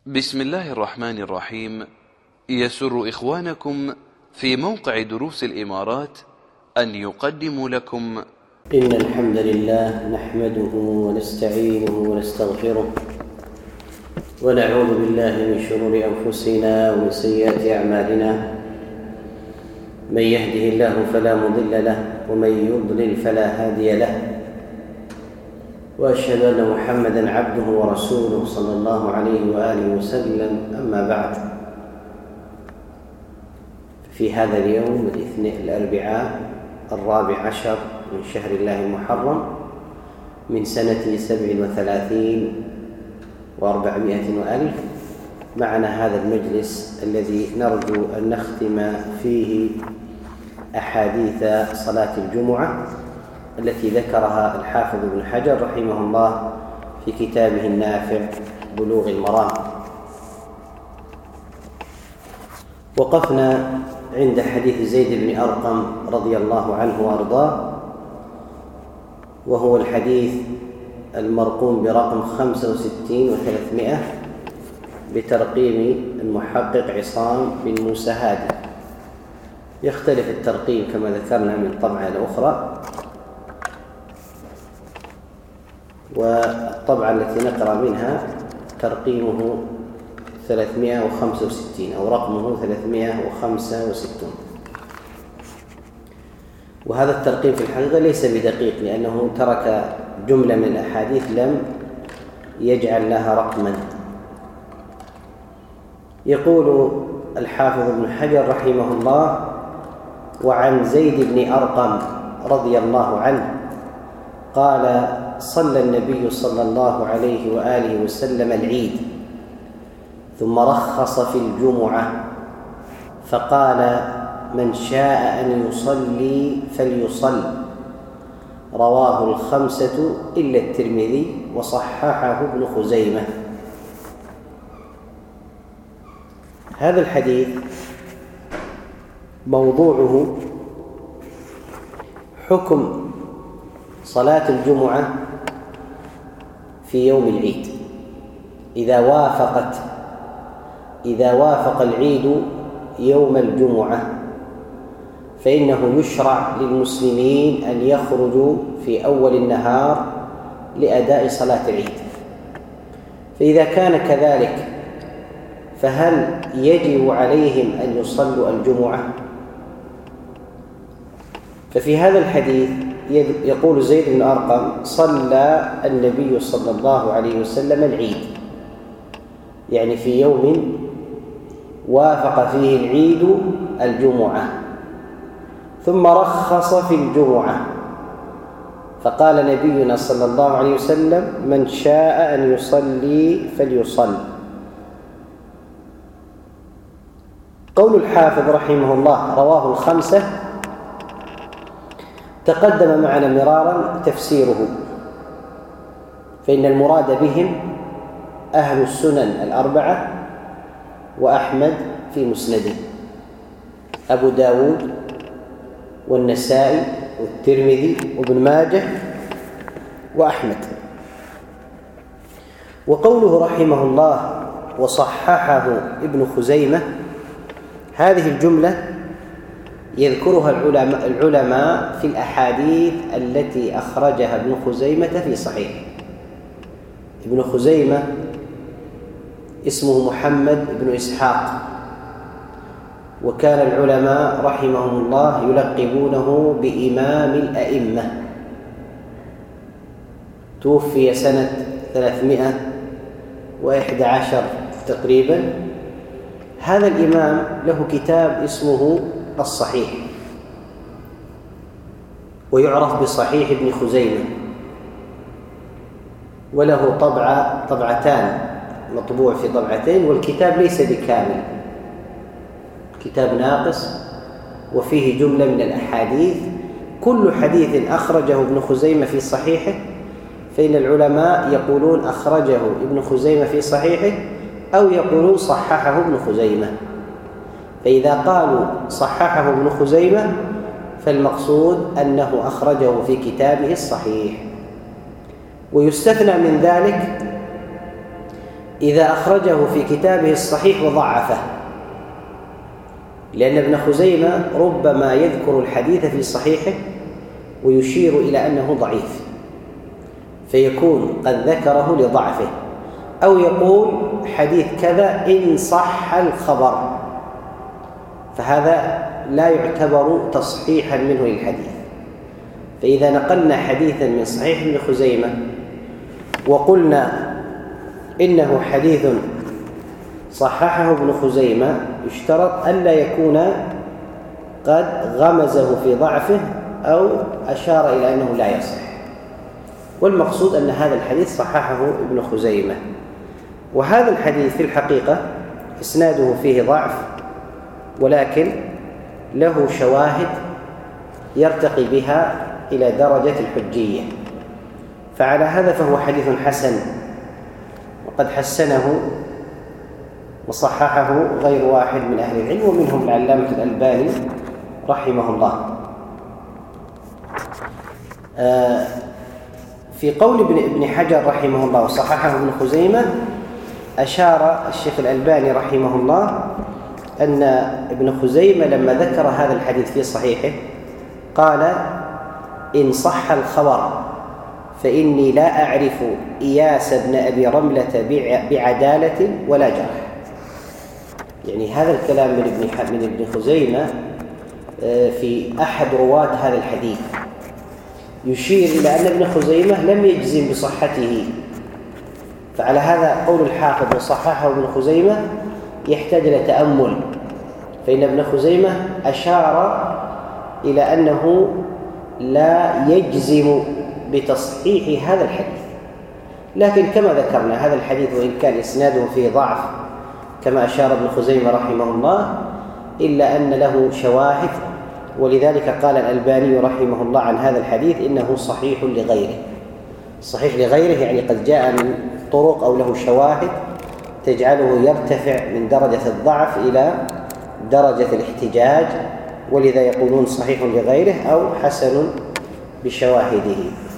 بسم الله الرحمن الرحيم. يسر إخوانكم في موقع دروس الإمارات أن يقدموا لكم إن الحمد لله نحمده ونستعينه ونستغفره ونعوذ بالله من شرور أنفسنا ومن سيئات أعمالنا. من يهده الله فلا مضل له ومن يضلل فلا هادي له، وأشهد أن محمدًا عبده ورسوله صلى الله عليه وآله وسلم. أما بعد، في هذا اليوم الأربعاء 14 من شهر الله المحرم من سنة 37 و400 وألف، معنا هذا المجلس الذي نرجو أن نختم فيه أحاديث صلاة الجمعة التي ذكرها الحافظ ابن حجر رحمه الله في كتابه النافع بلوغ المرام. وقفنا عند حديث زيد بن أرقم رضي الله عنه وأرضاه، وهو الحديث المرقوم برقم 65 و300 بترقيم المحقق عصام بن موسى هادي. يختلف الترقيم كما ذكرنا من طبعة الأخرى، والطبعة التي نقرأ منها ترقيمه 365 أو رقمه 365. وهذا الترقيم في الحقيقة ليس بدقيق، لأنه ترك جملة من الأحاديث لم يجعل لها رقما. يقول الحافظ ابن حجر رحمه الله: وعن زيد بن أرقم رضي الله عنه قال: صلى النبي صلى الله عليه وآله وسلم العيد، ثم رخص في الجمعة فقال: من شاء أن يصلي فليصل. رواه الخمسة إلا الترمذي وصححه ابن خزيمة. هذا الحديث موضوعه حكم صلاة الجمعة في يوم العيد. إذا وافق العيد يوم الجمعة فإنه يشرع للمسلمين أن يخرجوا في أول النهار لأداء صلاة العيد. فإذا كان كذلك فهل يجب عليهم أن يصلوا الجمعة؟ ففي هذا الحديث يقول زيد بن أرقم: صلى النبي صلى الله عليه وسلم العيد، يعني في يوم وافق فيه العيد الجمعة، ثم رخص في الجمعة فقال نبينا صلى الله عليه وسلم: من شاء أن يصلي فليصل. قول الحافظ رحمه الله: رواه الخمسة، تقدم معنا مرارا تفسيره، فإن المراد بهم أهل السنن الأربعة وأحمد في مسنده، أبو داود والنسائي والترمذي وابن ماجه وأحمد. وقوله رحمه الله وصححه ابن خزيمة، هذه الجملة يذكرها العلماء في الأحاديث التي أخرجها ابن خزيمة في صحيحه. ابن خزيمة اسمه محمد بن إسحاق، وكان العلماء رحمهم الله يلقبونه بإمام الأئمة. توفي سنة 311 تقريبا. هذا الإمام له كتاب اسمه الصحيح، ويعرف بصحيح ابن خزيمة، وله طبعتان، مطبوع في طبعتين، والكتاب ليس بكامل، كتاب ناقص وفيه جملة من الأحاديث. كل حديث أخرجه ابن خزيمة في صحيحه فإن العلماء يقولون أخرجه ابن خزيمة في صحيحه، أو يقولون صححه ابن خزيمة. فإذا قالوا صححه ابن خزيمة فالمقصود أنه أخرجه في كتابه الصحيح. ويستثنى من ذلك إذا أخرجه في كتابه الصحيح وضعفه، لأن ابن خزيمة ربما يذكر الحديث في صحيحه ويشير إلى أنه ضعيف، فيكون قد ذكره لضعفه، أو يقول حديث كذا إن صح الخبر، فهذا لا يعتبر تصحيحا منه للحديث. فإذا نقلنا حديثا من صحيح ابن خزيمة وقلنا إنه حديث صححه ابن خزيمة، يشترط ألا يكون قد غمزه في ضعفه أو أشار إلى أنه لا يصح، والمقصود أن هذا الحديث صححه ابن خزيمة. وهذا الحديث في الحقيقة إسناده فيه ضعف، ولكن له شواهد يرتقي بها إلى درجة الحجية، فعلى هذا فهو حديث حسن، وقد حسنه وصححه غير واحد من أهل العلم، ومنهم العلامة الألباني رحمه الله. في قول ابن حجر رحمه الله وصححه ابن خزيمة، أشار الشيخ الألباني رحمه الله أن ابن خزيمة لما ذكر هذا الحديث في صحيحه قال إن صح الخبر فإني لا أعرف إياس بن أبي رملة بعدالة ولا جرح. يعني هذا الكلام من ابن خزيمة في أحد رواة هذا الحديث يشير إلى أن ابن خزيمة لم يجزم بصحته، فعلى هذا قول الحافظ وصححه ابن خزيمة يحتاج إلى تأمل، فإن ابن خزيمة أشار إلى أنه لا يجزم بتصحيح هذا الحديث، لكن كما ذكرنا هذا الحديث وإن كان إسناده فيه ضعف كما أشار ابن خزيمة رحمه الله، إلا أن له شواهد، ولذلك قال الألباني رحمه الله عن هذا الحديث إنه صحيح لغيره. صحيح لغيره يعني قد جاء من طرق أو له شواهد تجعله يرتفع من درجة الضعف إلى درجة الاحتجاج، ولذا يقولون صحيح لغيره أو حسن بشواهده.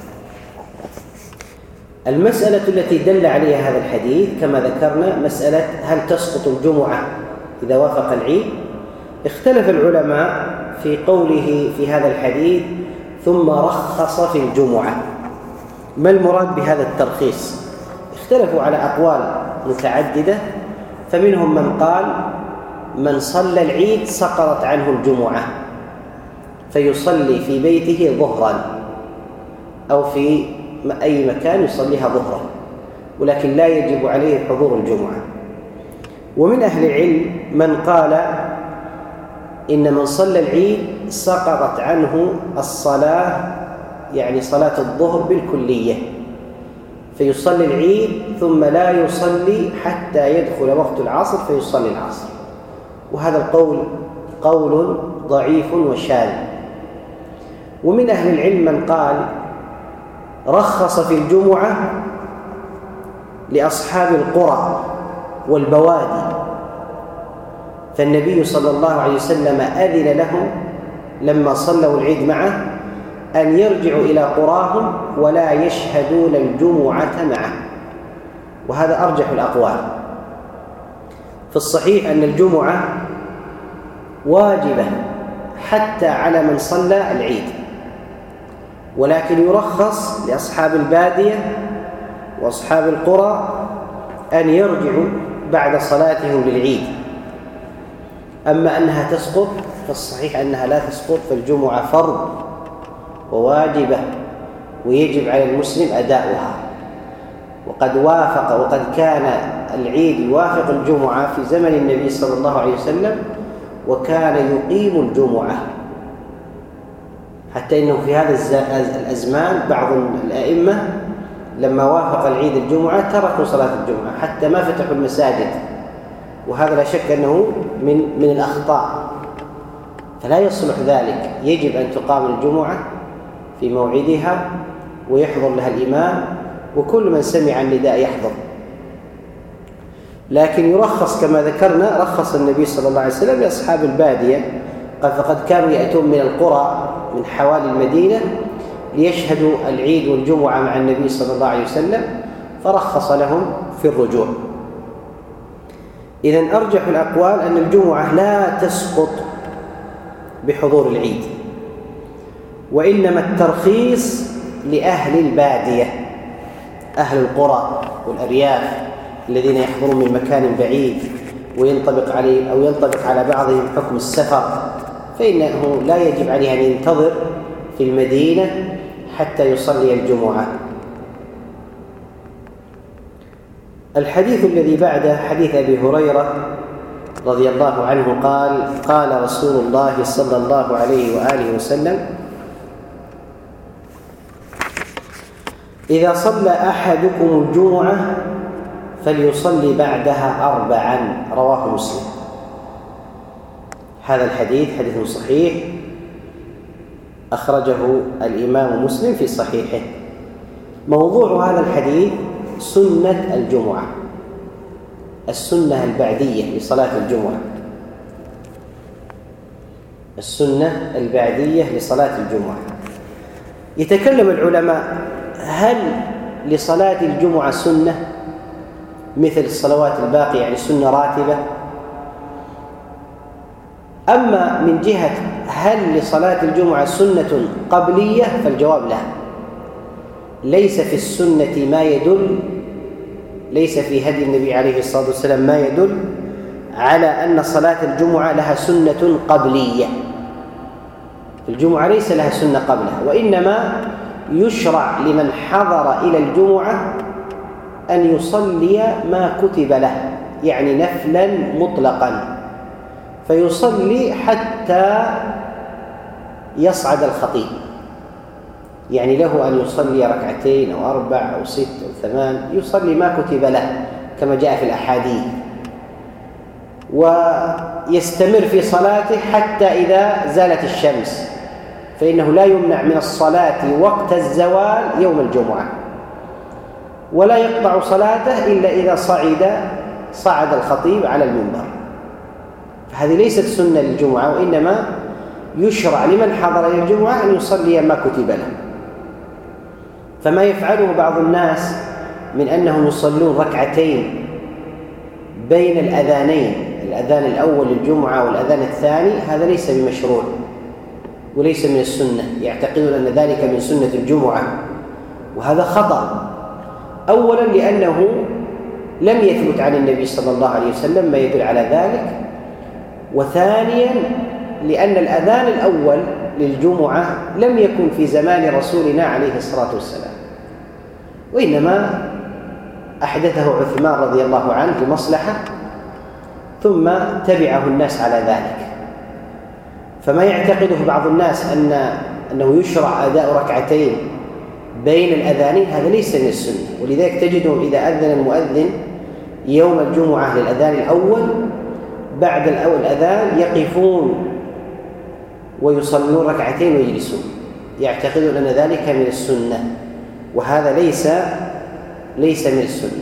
المسألة التي دل عليها هذا الحديث كما ذكرنا مسألة هل تسقط الجمعة إذا وافق العيد. اختلف العلماء في قوله في هذا الحديث ثم رخص في الجمعة، ما المراد بهذا الترخيص؟ اختلفوا على أقوال متعددة، فمنهم من قال من صلى العيد سقطت عنه الجمعة فيصلي في بيته ظهرا أو في أي مكان يصليها ظهرا، ولكن لا يجب عليه حضور الجمعة. ومن أهل العلم من قال إن من صلى العيد سقطت عنه الصلاة، يعني صلاة الظهر بالكلية، فيصلي العيد ثم لا يصلي حتى يدخل وقت العصر فيصلي العصر، وهذا القول قول ضعيف وشاذ. ومن أهل العلم من قال رخص في الجمعة لأصحاب القرى والبوادي، فالنبي صلى الله عليه وسلم أذن لهم لما صلوا العيد معه أن يرجعوا إلى قراهم ولا يشهدون الجمعة معه، وهذا أرجح الأقوال. في الصحيح أن الجمعة واجبة حتى على من صلى العيد، ولكن يرخص لأصحاب البادية وأصحاب القرى أن يرجعوا بعد صلاتهم للعيد. أما أنها تسقط فالصحيح أنها لا تسقط، فالجمعة فرض وواجبة ويجب على المسلم أداؤها. وقد كان العيد يوافق الجمعة في زمن النبي صلى الله عليه وسلم، وكان يقيم الجمعة، حتى إنه في هذا الأزمان بعض الأئمة لما وافق العيد الجمعة تركوا صلاة الجمعة حتى ما فتحوا المساجد، وهذا لا شك أنه من الأخطاء، فلا يصلح ذلك. يجب أن تقام الجمعة في موعدها ويحضر لها الإمام، وكل من سمع النداء يحضر. لكن يرخص كما ذكرنا، رخص النبي صلى الله عليه وسلم لأصحاب البادية، فقد كانوا يأتون من القرى من حوالي المدينة ليشهدوا العيد والجمعة مع النبي صلى الله عليه وسلم، فرخص لهم في الرجوع. إذن أرجح الأقوال أن الجمعة لا تسقط بحضور العيد، وإنما الترخيص لأهل البادية، أهل القرى والأرياف الذين يحضرون من مكان بعيد وينطبق عليه أو ينطبق على بعضهم حكم السفر، فإنه لا يجب عليه أن ينتظر في المدينة حتى يصلي الجمعة. الحديث الذي بعده حديث أبي هريرة رضي الله عنه قال: قال رسول الله صلى الله عليه وآله وسلم: إذا صلى أحدكم الجمعة فليصلي بعدها 4، رواه مسلم. هذا الحديث حديث صحيح أخرجه الإمام مسلم في صحيحه. موضوع هذا الحديث سنة الجمعة، السنة البعدية لصلاة الجمعة، السنة البعدية لصلاة الجمعة. يتكلم العلماء: هل لصلاة الجمعة سنة مثل الصلوات الباقية، يعني سنة راتبة؟ أما من جهة هل لصلاة الجمعة سنة قبلية فالجواب لا، ليس في السنة ما يدل، ليس في هدي النبي عليه الصلاة والسلام ما يدل على أن صلاة الجمعة لها سنة قبلية. الجمعة ليس لها سنة قبلها، وإنما يشرع لمن حضر إلى الجمعة أن يصلي ما كتب له، يعني نفلا مطلقا، فيصلي حتى يصعد الخطيب، يعني له أن يصلي 2 أو 4 أو 6 أو 8، يصلي ما كتب له كما جاء في الأحاديث، ويستمر في صلاته حتى إذا زالت الشمس، فإنه لا يمنع من الصلاة وقت الزوال يوم الجمعة، ولا يقطع صلاته إلا إذا صعد الخطيب على المنبر. فهذه ليست سنة للجمعة، وإنما يشرع لمن حضر إلى الجمعة أن يصلي ما كتب له. فما يفعله بعض الناس من أنهم يصلون 2 بين الأذانين، الأذان الأول للجمعة والأذان الثاني، هذا ليس بمشروع وليس من السنة، يعتقدون أن ذلك من سنة الجمعة، وهذا خطأ. أولا لأنه لم يثبت عن النبي صلى الله عليه وسلم ما يدل على ذلك، وثانيا لأن الأذان الأول للجمعة لم يكن في زمان رسولنا عليه الصلاة والسلام، وإنما أحدثه عثمان رضي الله عنه لمصلحة، ثم تبعه الناس على ذلك. فما يعتقده بعض الناس أنه يشرع أداء 2 بين الأذانين، هذا ليس من السنة. ولذلك تجدهم إذا أذن المؤذن يوم الجمعة للأذان الأول، بعد الأذان يقفون ويصلون 2 ويجلسون، يعتقدون أن ذلك من السنة، وهذا ليس من السنة.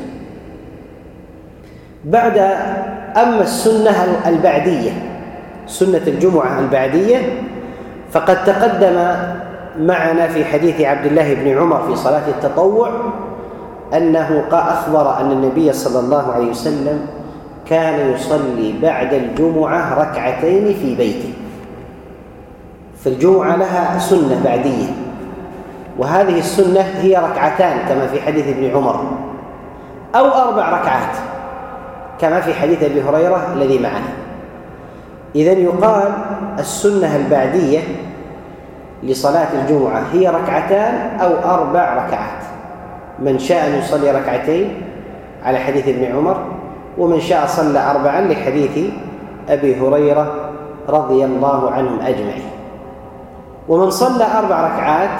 أما السنة البعدية، سنة الجمعة البعدية، فقد تقدم معنا في حديث عبد الله بن عمر في صلاة التطوع أنه أخبر أن النبي صلى الله عليه وسلم كان يصلي بعد الجمعة 2 في بيته. فالجمعة لها سنة بعدية، وهذه السنة هي 2 كما في حديث ابن عمر، أو 4 ركعات كما في حديث أبي هريرة الذي معنا. إذن يقال السنة البعدية لصلاة الجمعة هي 2 أو 4 ركعات، من شاء أن يصلي 2 على حديث ابن عمر، ومن شاء صلى 4 لحديث أبي هريرة رضي الله عنهم أجمعين. ومن صلى 4 ركعات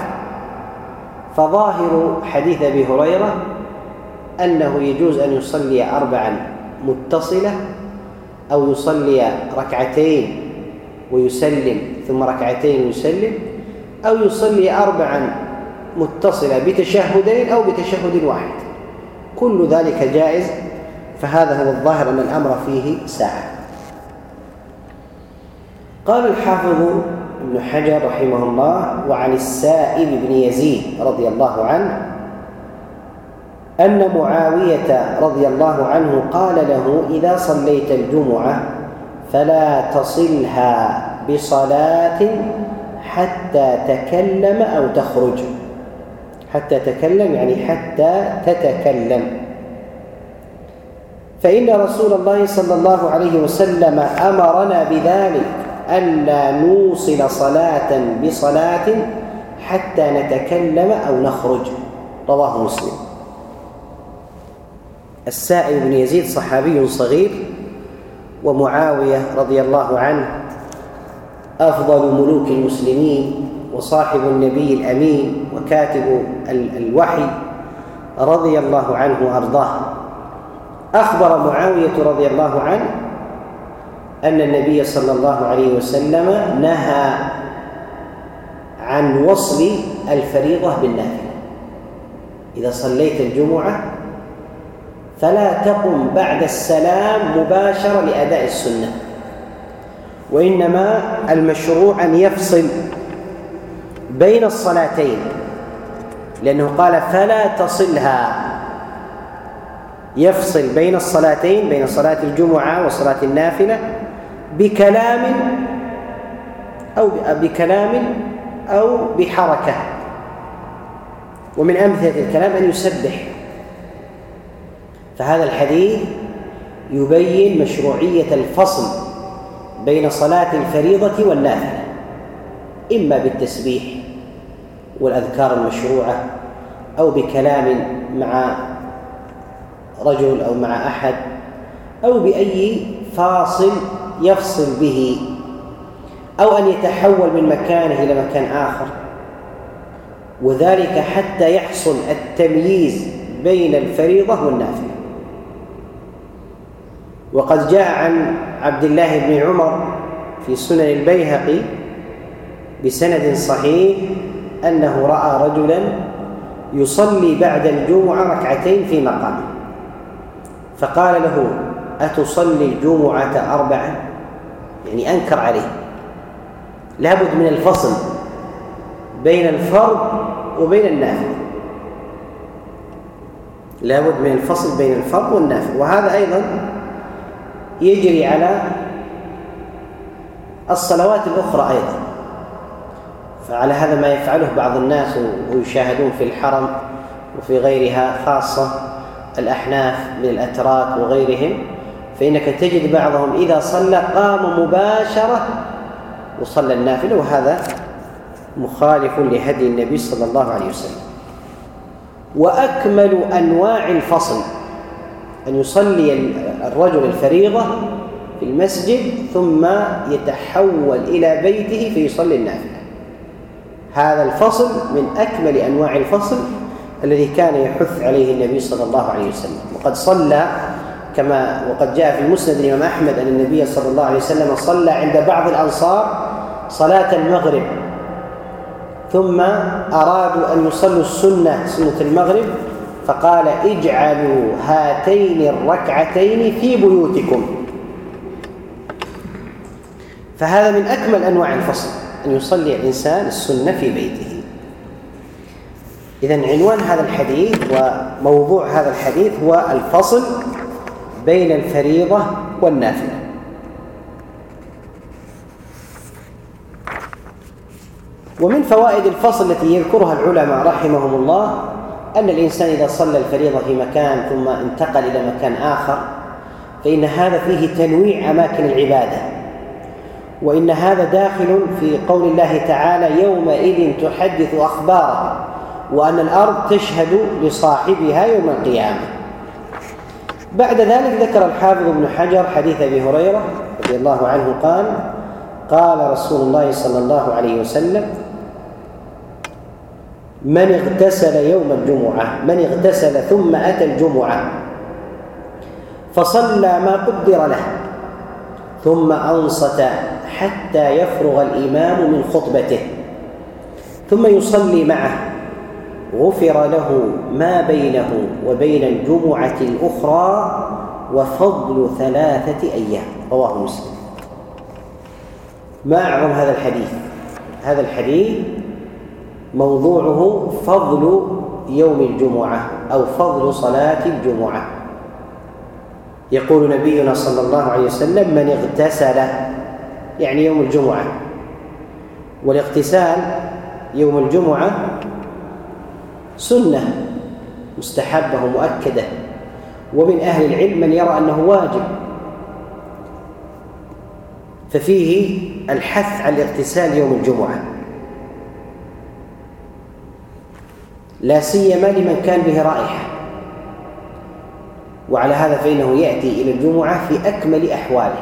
فظاهر حديث أبي هريرة أنه يجوز أن يصلي 4 متصلة، أو يصلي 2 ويسلم ثم 2 ويسلم، أو يصلي 4 متصلة بتشهدين أو بتشهد واحد، كل ذلك جائز. فهذا هو الظاهر أن الأمر فيه ساعة. قال الحافظ ابن حجر رحمه الله: وعن السائب بن يزيد رضي الله عنه أن معاوية رضي الله عنه قال له: إذا صليت الجمعة فلا تصلها بصلاة حتى تكلم أو تخرج. حتى تكلم يعني حتى تتكلم، فإن رسول الله صلى الله عليه وسلم أمرنا بذلك، ألا نوصل صلاة بصلاة حتى نتكلم أو نخرج. رواه مسلم. السائب بن يزيد صحابي صغير، ومعاوية رضي الله عنه أفضل ملوك المسلمين وصاحب النبي الأمين وكاتب الوحي رضي الله عنه وأرضاه. أخبر معاوية رضي الله عنه أن النبي صلى الله عليه وسلم نهى عن وصل الفريضة بالنافلة. إذا صليت الجمعة فلا تقم بعد السلام مباشرة لأداء السنة، وإنما المشروع أن يفصل بين الصلاتين، لأنه قال فلا تصلها، يفصل بين الصلاتين، بين صلاة الجمعة وصلاة النافلة بكلام أو بحركة. ومن أمثلة الكلام أن يسبح. فهذا الحديث يبين مشروعية الفصل بين صلاة الفريضة والنافلة، إما بالتسبيح والأذكار المشروعة، أو بكلام مع رجل أو مع أحد، أو بأي فاصل يفصل به، أو أن يتحول من مكانه إلى مكان آخر، وذلك حتى يحصل التمييز بين الفريضة والنافلة. وقد جاء عن عبد الله بن عمر في سنن البيهقي بسند صحيح أنه رأى رجلا يصلي بعد الجمعة ركعتين في مقامه، فقال له: أتصلي الجمعة 4؟ يعني أنكر عليه. لابد من الفصل بين الفرض وبين النافلة، لابد من الفصل بين الفرض والنافلة. وهذا أيضا يجري على الصلوات الأخرى أيضا. فعلى هذا ما يفعله بعض الناس ويشاهدون في الحرم وفي غيرها، خاصة الأحناف من الأتراك وغيرهم، فإنك تجد بعضهم إذا صلى قام مباشرة وصلى النافلة، وهذا مخالف لهدي النبي صلى الله عليه وسلم. وأكمل أنواع الفصل أن يصلي الرجل الفريضة في المسجد ثم يتحول إلى بيته فيصلي النافلة. هذا الفصل من أكمل أنواع الفصل الذي كان يحث عليه النبي صلى الله عليه وسلم. وقد جاء في المسند الإمام أحمد أن النبي صلى الله عليه وسلم صلى عند بعض الأنصار صلاة المغرب، ثم أرادوا أن يصلوا سنة المغرب، فقال: اجعلوا هاتين الركعتين في بيوتكم. فهذا من أكمل أنواع الفصل، أن يصلي الإنسان السنة في بيته. إذن عنوان هذا الحديث وموضوع هذا الحديث هو الفصل بين الفريضة والنافلة. ومن فوائد الفصل التي يذكرها العلماء رحمهم الله أن الإنسان إذا صلى الفريضة في مكان ثم انتقل إلى مكان آخر فإن هذا فيه تنويع أماكن العبادة، وإن هذا داخل في قول الله تعالى: يومئذ تحدث أخبارها، وأن الأرض تشهد لصاحبها يوم القيامة. بعد ذلك ذكر الحافظ ابن حجر حديث أبي هريرة رضي الله عنه قال: قال رسول الله صلى الله عليه وسلم: من اغتسل يوم الجمعة، من اغتسل ثم أتى الجمعة فصلى ما قدر له ثم أنصت حتى يفرغ الإمام من خطبته ثم يصلي معه غفر له ما بينه وبين الجمعة الأخرى وفضل 3 أيام. رواه مسلم. ما أعظم هذا الحديث؟ هذا الحديث موضوعه فضل يوم الجمعة أو فضل صلاة الجمعة. يقول نبينا صلى الله عليه وسلم: من اغتسل، يعني يوم الجمعة. والاغتسال يوم الجمعة سنة مستحبة ومؤكدة، ومن أهل العلم من يرى أنه واجب، ففيه الحث على الاغتسال يوم الجمعة، لا سيما لمن كان به رائحة. وعلى هذا فإنه يأتي إلى الجمعة في أكمل أحواله،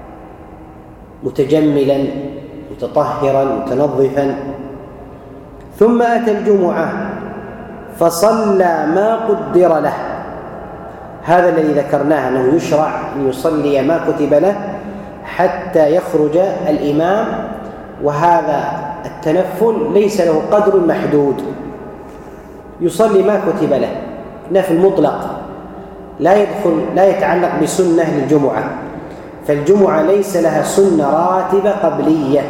متجملا متطهرا متنظفا. ثم أتى الجمعة فصلى ما قدر له، هذا الذي ذكرناه أنه يشرع أن يصلي ما كتب له حتى يخرج الإمام، وهذا التنفل ليس له قدر محدود، يصلي ما كتب له، نفل مطلق لا يتعلق بسنة للجمعة، فالجمعة ليس لها سنة راتبة قبلية.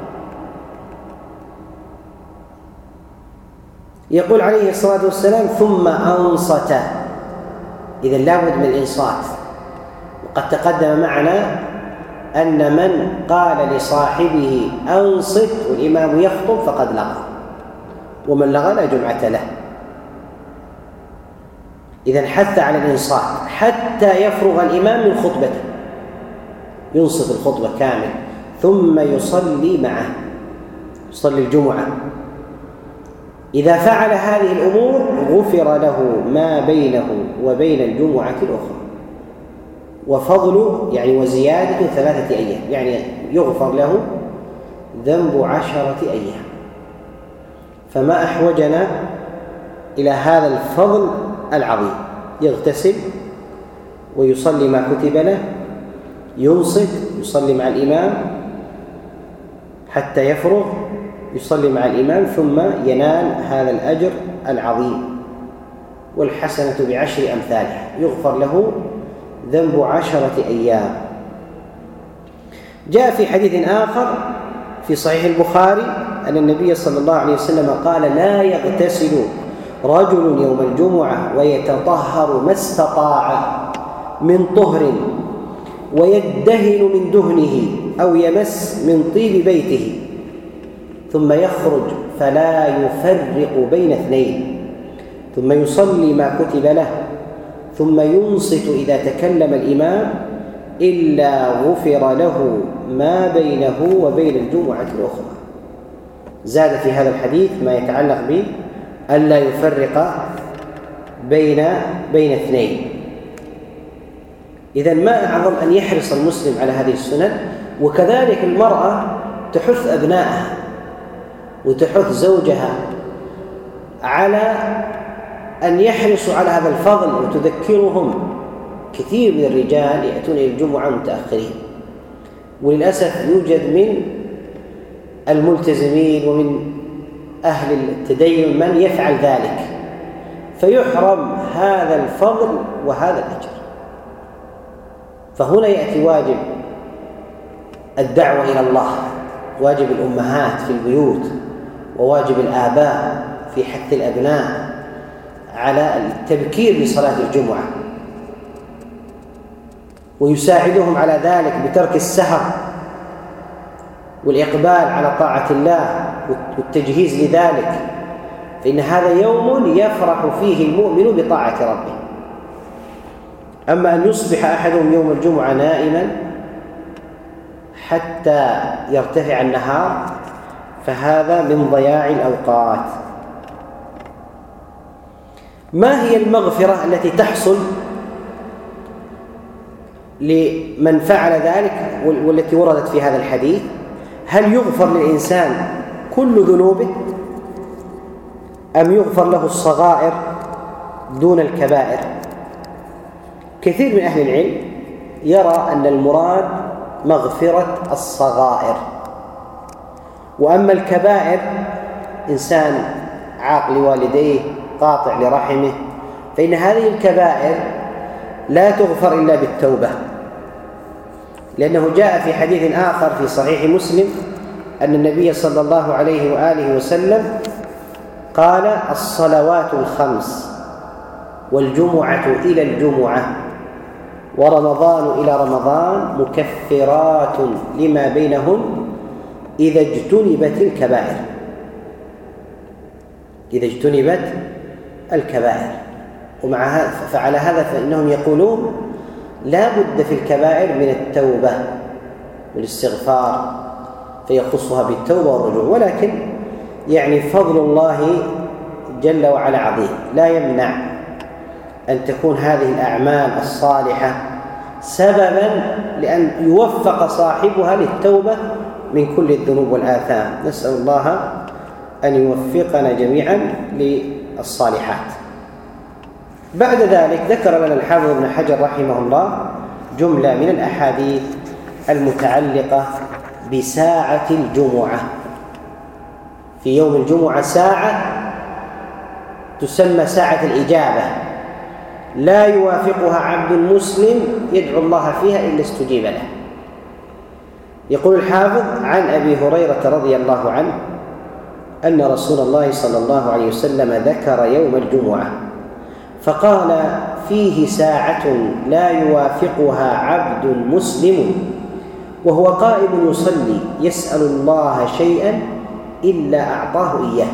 يقول عليه الصلاة والسلام: ثم أنصت، إذن لابد من الإنصات. وقد تقدم معنا أن من قال لصاحبه أنصت والإمام يخطب فقد لغى، ومن لغى لا جمعة له. إذن حث على الإنصات حتى يفرغ الإمام من خطبته، ينصت الخطبة كامل ثم يصلي معه، يصلي الجمعة. إذا فعل هذه الأمور غفر له ما بينه وبين الجمعة الأخرى، وفضل يعني وزيادة 3 أيام، يعني يغفر له ذنب 10 أيام. فما أحوجنا إلى هذا الفضل العظيم. يغتسل ويصلي ما كتب له، ينصت يصلي مع الإمام حتى يفرغ، يصلي مع الإمام، ثم ينال هذا الأجر العظيم، والحسنة ب10 أمثالها، يغفر له ذنب 10 أيام. جاء في حديث آخر في صحيح البخاري أن النبي صلى الله عليه وسلم قال: لا يغتسل رجل يوم الجمعة ويتطهر ما استطاع من طهر ويدهن من دهنه أو يمس من طيب بيته ثم يخرج فلا يفرق بين 2، ثم يصلي ما كتب له، ثم ينصت إذا تكلم الإمام، إلا غفر له ما بينه وبين الجمعة الأخرى. زاد في هذا الحديث ما يتعلق به ألا يفرق بين 2. إذن ما أعظم أن يحرص المسلم على هذه السنن. وكذلك المرأة تحث أبنائها وتحث زوجها على أن يحرصوا على هذا الفضل، وتذكرهم. كثير من الرجال يأتون إلى الجمعة متأخرين، وللأسف يوجد من الملتزمين ومن أهل التدين من يفعل ذلك، فيحرم هذا الفضل وهذا الأجر. فهنا يأتي واجب الدعوة إلى الله، واجب الأمهات في البيوت، وواجب الآباء في حث الأبناء على التبكير لصلاة الجمعة، ويساعدهم على ذلك بترك السهر والإقبال على طاعة الله والتجهيز لذلك، فإن هذا يوم يفرح فيه المؤمن بطاعة ربه. أما أن يصبح أحدهم يوم الجمعة نائما حتى يرتفع النهار فهذا من ضياع الأوقات. ما هي المغفرة التي تحصل لمن فعل ذلك والتي وردت في هذا الحديث؟ هل يغفر للإنسان كل ذنوبه أم يغفر له الصغائر دون الكبائر؟ كثير من أهل العلم يرى أن المراد مغفرة الصغائر، وأما الكبائر إنسان عاق لوالديه قاطع لرحمه فإن هذه الكبائر لا تغفر إلا بالتوبة، لأنه جاء في حديث آخر في صحيح مسلم أن النبي صلى الله عليه وآله وسلم قال: الصلوات الخمس والجمعة إلى الجمعة ورمضان إلى رمضان مكفرات لما بينهن إذا اجتنبت الكبائر. إذا اجتنبت الكبائر. فعلى هذا فإنهم يقولون لا بد في الكبائر من التوبة والاستغفار، فيخصها بالتوبة والرجوع. ولكن يعني فضل الله جل وعلا عظيم، لا يمنع أن تكون هذه الأعمال الصالحة سببا لأن يوفق صاحبها للتوبة من كل الذنوب والآثام. نسأل الله أن يوفقنا جميعا للصالحات. بعد ذلك ذكر لنا الحافظ ابن حجر رحمه الله جملة من الأحاديث المتعلقة بساعة الجمعة. في يوم الجمعة ساعة تسمى ساعة الإجابة، لا يوافقها عبد مسلم يدعو الله فيها إلا استجيب له. يقول الحافظ: عن أبي هريرة رضي الله عنه أن رسول الله صلى الله عليه وسلم ذكر يوم الجمعة فقال: فيه ساعة لا يوافقها عبد مسلم وهو قائم يصلي يسأل الله شيئا إلا أعطاه إياه.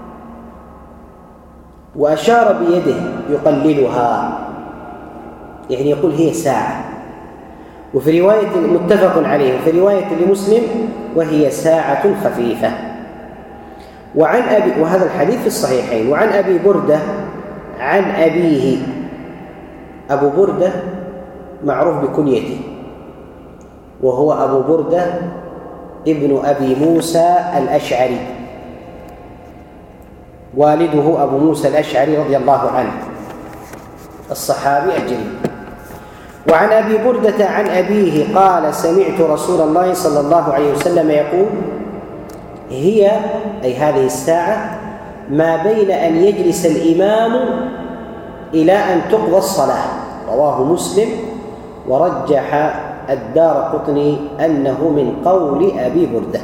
وأشار بيده يقللها، يعني يقول هي ساعة. وفي رواية متفق عليه، وفي رواية لمسلم: وهي ساعة خفيفة. وهذا الحديث في الصحيحين. وعن أبي بردة عن أبيه، أبو بردة معروف بكنيته وهو أبو بردة ابن أبي موسى الأشعري، والده أبو موسى الأشعري رضي الله عنه الصحابي الجليل. وعن أبي بردة عن أبيه قال: سمعت رسول الله صلى الله عليه وسلم يقول: هي أي هذه الساعة ما بين أن يجلس الإمام إلى أن تقضى الصلاة. رواه مسلم، ورجح الدارقطني أنه من قول أبي بردة.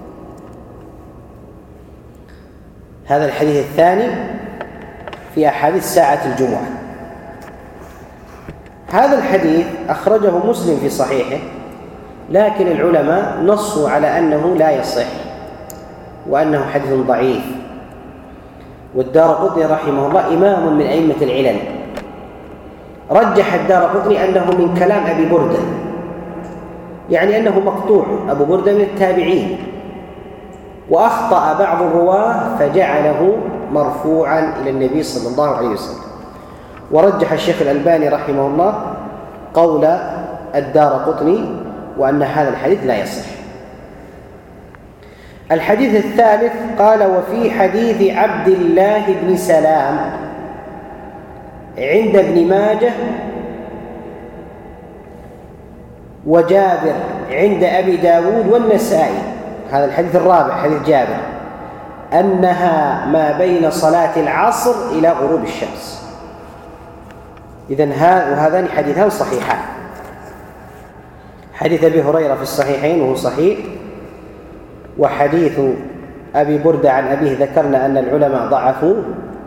هذا الحديث الثاني في أحاديث ساعة الجمعة. هذا الحديث أخرجه مسلم في صحيحه، لكن العلماء نصوا على أنه لا يصح وأنه حديث ضعيف. والدارقطني رحمه الله إمام من أئمة العلل، رجح الدارقطني أنه من كلام أبي بردة، يعني أنه مقطوع. أبو بردة من التابعين، وأخطأ بعض الرواة فجعله مرفوعا إلى النبي صلى الله عليه وسلم. ورجح الشيخ الألباني رحمه الله قول الدارقطني وأن هذا الحديث لا يصح. الحديث الثالث قال: وفي حديث عبد الله بن سلام عند ابن ماجه وجابر عند أبي داود والنسائي، هذا الحديث الرابع حديث جابر، أنها ما بين صلاة العصر إلى غروب الشمس. إذن وهذان حديثان صحيحان. حديث أبي هريرة في الصحيحين وهو صحيح، وحديث أبي بردة عن أبيه ذكرنا أن العلماء ضعفوه،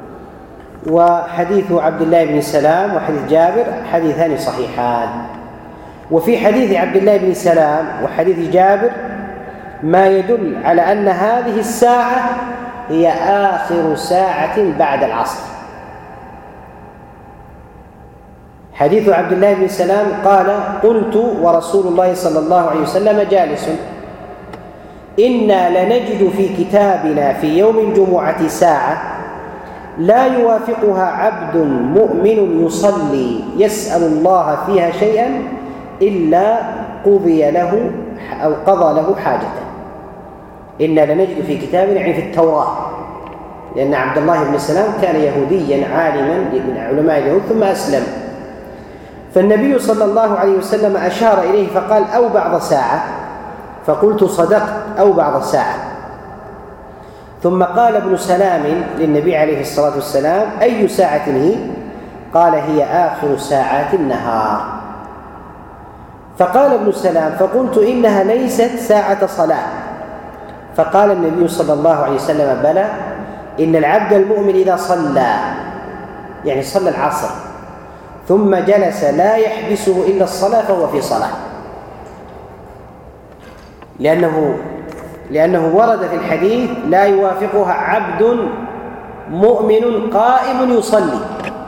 وحديث عبد الله بن سلام وحديث جابر حديثان صحيحان. وفي حديث عبد الله بن سلام وحديث جابر ما يدل على أن هذه الساعة هي آخر ساعة بعد العصر. حديث عبد الله بن سلام قال: قلت ورسول الله صلى الله عليه وسلم جالس، إنا لنجد في كتابنا في يوم الجمعة ساعة لا يوافقها عبد مؤمن يصلي يسأل الله فيها شيئا إلا قضي له أو قضى له حاجته. إنا لنجد في كتابنا، يعني في التوراة، لأن عبد الله بن سلام كان يهوديا عالما من علماء اليهود ثم أسلم. فالنبي صلى الله عليه وسلم أشار إليه فقال: أو بعض ساعة. فقلت: صدقت، أو بعض ساعة. ثم قال ابن سلام للنبي عليه الصلاة والسلام: أي ساعة هي؟ قال: هي آخر ساعات النهار. فقال ابن سلام: فقلت: إنها ليست ساعة صلاة. فقال النبي صلى الله عليه وسلم: بلى، إن العبد المؤمن إذا صلى يعني صلى العصر ثم جلس لا يحبسه إلا الصلاة فهو في صلاة، لأنه ورد في الحديث لا يوافقها عبد مؤمن قائم يصلي.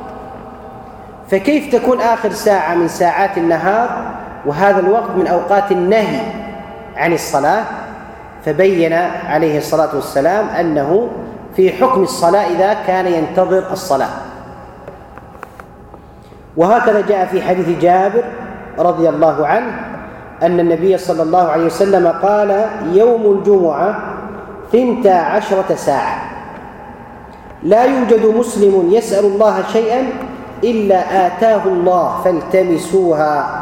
فكيف تكون آخر ساعة من ساعات النهار وهذا الوقت من أوقات النهي عن الصلاة؟ فبين عليه الصلاة والسلام أنه في حكم الصلاة إذا كان ينتظر الصلاة. وهكذا جاء في حديث جابر رضي الله عنه أن النبي صلى الله عليه وسلم قال: يوم الجمعة 12 ساعة لا يوجد مسلم يسأل الله شيئا إلا آتاه الله فالتمسوها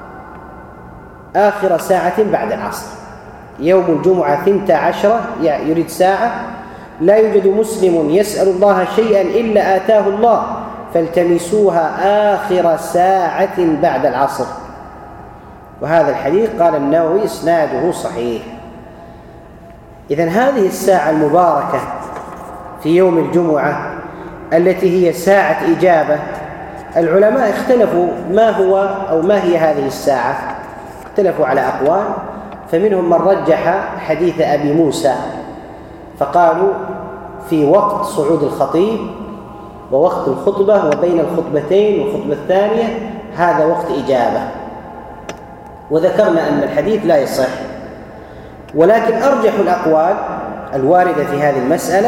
آخر ساعة بعد العصر. يوم الجمعة 12 يريد ساعة لا يوجد مسلم يسأل الله شيئا إلا آتاه الله فالتمسوها آخر ساعة بعد العصر. وهذا الحديث قال النووي إسناده صحيح. إذن هذه الساعة المباركة في يوم الجمعة التي هي ساعة إجابة، العلماء اختلفوا ما هو أو ما هي هذه الساعة، اختلفوا على أقوال. فمنهم من رجح حديث أبي موسى فقالوا في وقت صعود الخطيب ووقت الخطبة وبين الخطبتين والخطبة الثانية هذا وقت إجابة، وذكرنا أن الحديث لا يصح. ولكن أرجح الأقوال الواردة في هذه المسألة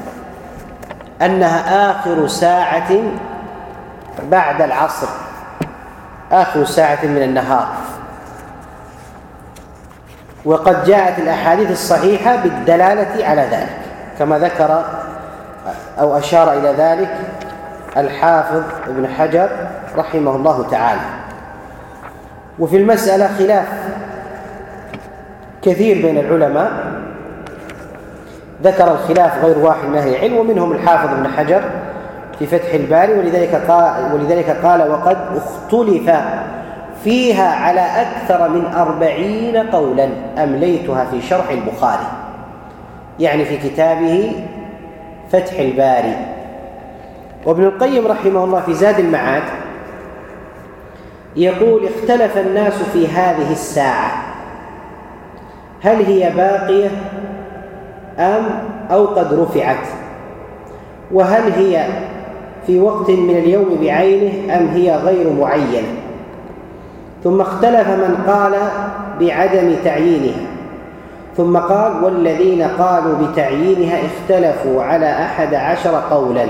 أنها آخر ساعة بعد العصر، آخر ساعة من النهار. وقد جاءت الأحاديث الصحيحة بالدلالة على ذلك كما ذكر أو أشار إلى ذلك الحافظ ابن حجر رحمه الله تعالى. وفي المسألة خلاف كثير بين العلماء، ذكر الخلاف غير واحد من أهل العلم ومنهم الحافظ ابن حجر في فتح الباري، ولذلك قال: وقد اختلف فيها على أكثر من 40 قولا أمليتها في شرح البخاري، يعني في كتابه فتح الباري. وابن القيم رحمه الله في زاد المعاد يقول: اختلف الناس في هذه الساعة هل هي باقية أو قد رفعت، وهل هي في وقت من اليوم بعينه أم هي غير معينة. ثم اختلف من قال بعدم تعيينها، ثم قال: والذين قالوا بتعيينها اختلفوا على 11 قولا.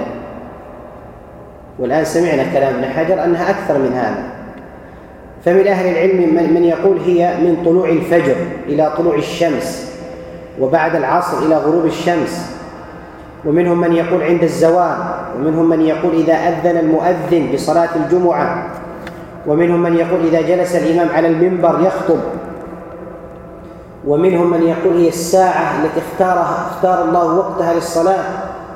والآن سمعنا كلام ابن حجر أنها أكثر من هذا. فمن أهل العلم من يقول هي من طلوع الفجر إلى طلوع الشمس، وبعد العصر إلى غروب الشمس، ومنهم من يقول عند الزوال، ومنهم من يقول إذا أذن المؤذن بصلاة الجمعة، ومنهم من يقول إذا جلس الإمام على المنبر يخطب، ومنهم من يقول هي الساعة التي اختار الله وقتها للصلاة،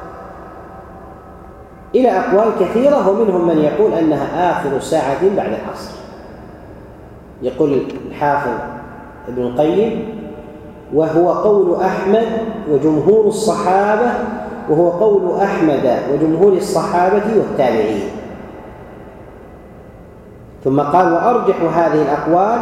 إلى أقوال كثيرة. ومنهم من يقول أنها آخر ساعة بعد العصر. يقول الحافظ ابن القيم: وهو قول أحمد وجمهور الصحابة، وهو قول أحمد وجمهور الصحابة والتابعين. ثم قال: وأرجح هذه الأقوال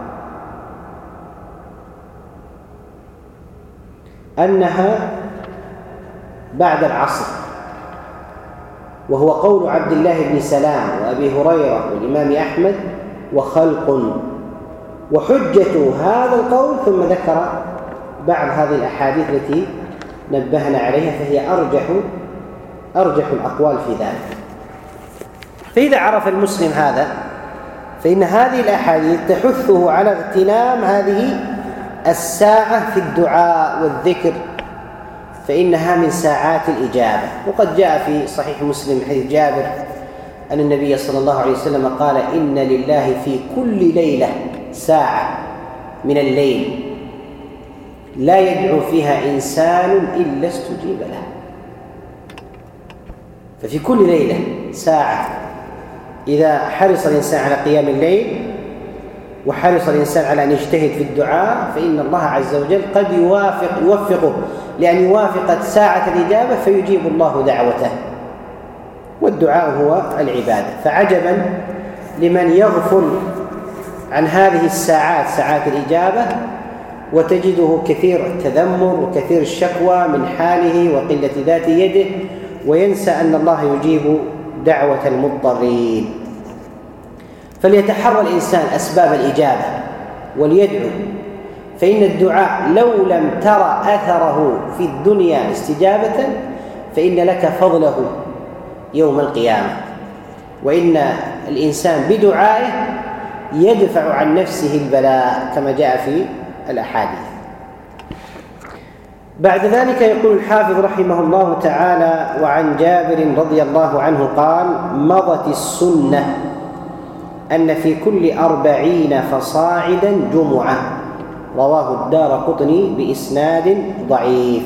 أنها بعد العصر، وهو قول عبد الله بن سلام وأبي هريرة والإمام أحمد وخلق. وحجة هذا القول ثم ذكر بعض هذه الأحاديث التي نبهنا عليها، فهي أرجح الأقوال في ذلك. فإذا عرف المسلم هذا فإن هذه الأحاديث تحثه على اغتنام هذه الساعة في الدعاء والذكر، فإنها من ساعات الإجابة. وقد جاء في صحيح مسلم حديث جابر أن النبي صلى الله عليه وسلم قال: إن لله في كل ليلة ساعة من الليل لا يدعو فيها إنسان إلا استجيب له. ففي كل ليلة ساعة، إذا حرص الإنسان على قيام الليل وحرص الإنسان على أن يجتهد في الدعاء فإن الله عز وجل قد يوفقه لأن يوافق ساعة الإجابة فيجيب الله دعوته. والدعاء هو العبادة. فعجبا لمن يغفل عن هذه الساعات، ساعات الإجابة، وتجده كثير التذمر وكثير الشكوى من حاله وقلة ذات يده، وينسى أن الله يجيب دعوة المضطرين. فليتحرى الإنسان أسباب الإجابة وليدعو، فإن الدعاء لو لم ترى أثره في الدنيا استجابة فإن لك فضله يوم القيامة. وإن الإنسان بدعائه يدفع عن نفسه البلاء كما جاء في الأحاديث. بعد ذلك يقول الحافظ رحمه الله تعالى: وعن جابر رضي الله عنه قال: مضت السنة أن في كل 40 فصاعدا جمعة. رواه الدارقطني بإسناد ضعيف.